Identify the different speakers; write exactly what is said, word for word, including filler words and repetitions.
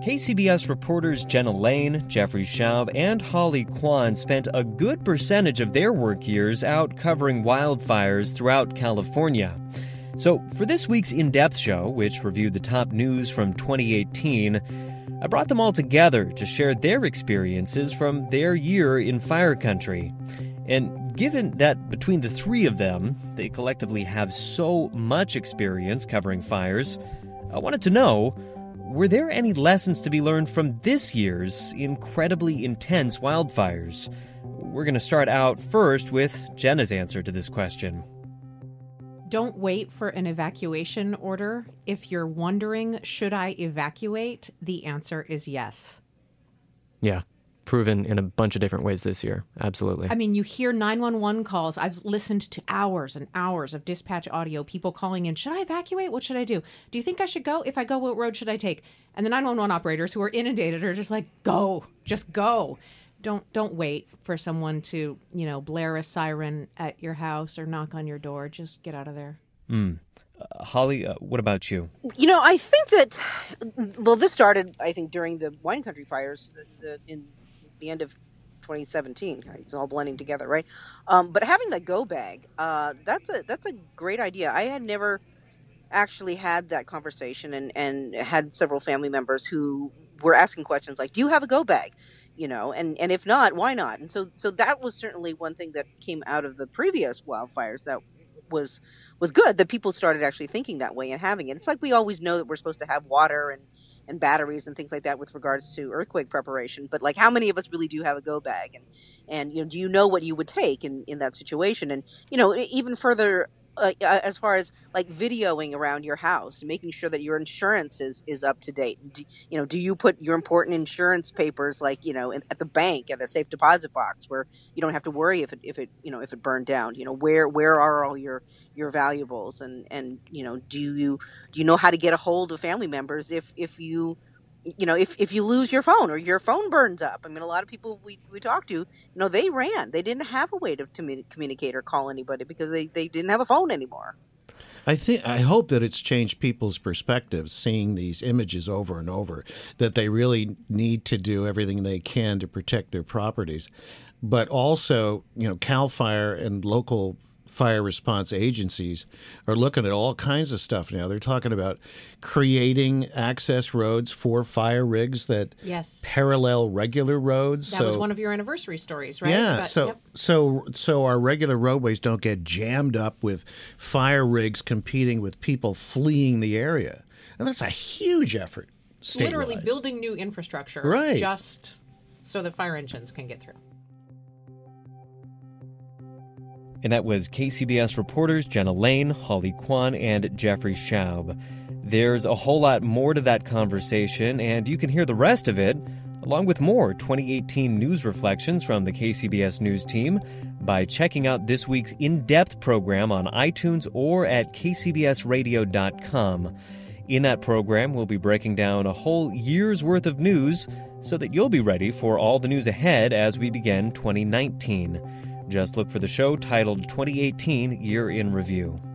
Speaker 1: K C B S reporters Jenna Lane, Jeffrey Schaub, and Holly Kwan spent a good percentage of their work years out covering wildfires throughout California. So for this week's In-Depth show, which reviewed the top news from twenty eighteen, I brought them all together to share their experiences from their year in fire country. And given that between the three of them, they collectively have so much experience covering fires, I wanted to know, were there any lessons to be learned from this year's incredibly intense wildfires? We're going to start out first with Jenna's answer to this question.
Speaker 2: Don't wait for an evacuation order. If you're wondering, should I evacuate? The answer is yes.
Speaker 3: Yeah, proven in a bunch of different ways this year. Absolutely.
Speaker 2: I mean, you hear nine one one calls. I've listened to hours and hours of dispatch audio, people calling in, should I evacuate? What should I do? Do you think I should go? If I go, what road should I take? And the nine one one operators who are inundated are just like, go, just go. Don't don't wait for someone to, you know, blare a siren at your house or knock on your door. Just get out of there.
Speaker 1: Mm. Uh, Holly, uh, what about you?
Speaker 4: You know, I think that, well, this started, I think, during the wine country fires the, the, in the end of twenty seventeen. It's all blending together, right? Um, but having that go bag, uh, that's a that's a great idea. I had never actually had that conversation and, and had several family members who were asking questions like, do you have a go bag? You know, and, and if not, why not? And so so that was certainly one thing that came out of the previous wildfires that was was good, that people started actually thinking that way and having it. It's like we always know that we're supposed to have water and, and batteries and things like that with regards to earthquake preparation. But like, how many of us really do have a go bag? And, and you know, do you know what you would take in, in that situation? And, you know, even further, Uh, as far as like videoing around your house, making sure that your insurance is, is up to date. Do, you know, do you put your important insurance papers like, you know, in, at the bank at a safe deposit box where you don't have to worry if it, if it, you know, if it burned down, you know, where, where are all your, your valuables? And, and, you know, do you, do you know how to get a hold of family members if, if you, you know, if, if you lose your phone or your phone burns up? I mean, a lot of people we, we talked to, you know, they ran. They didn't have a way to, to communicate or call anybody because they, they didn't have a phone anymore.
Speaker 5: I think I hope that it's changed people's perspectives, seeing these images over and over, that they really need to do everything they can to protect their properties. But also, you know, CAL FIRE and local fire response agencies are looking at all kinds of stuff now. They're talking about creating access roads for fire rigs that
Speaker 2: yes.
Speaker 5: parallel regular roads.
Speaker 2: That
Speaker 5: so,
Speaker 2: was one of your anniversary stories, right?
Speaker 5: Yeah.
Speaker 2: About,
Speaker 5: so
Speaker 2: yep.
Speaker 5: so so our regular roadways don't get jammed up with fire rigs competing with people fleeing the area. And that's a huge effort. Statewide.
Speaker 2: Literally building new infrastructure,
Speaker 5: right.
Speaker 2: just so that fire engines can get through.
Speaker 1: And that was K C B S reporters Jenna Lane, Holly Kwan, and Jeffrey Schaub. There's a whole lot more to that conversation, and you can hear the rest of it, along with more twenty eighteen news reflections from the K C B S News team, by checking out this week's In-Depth program on iTunes or at k c b s radio dot com. In that program, we'll be breaking down a whole year's worth of news so that you'll be ready for all the news ahead as we begin twenty nineteen. Just look for the show titled twenty eighteen Year in Review.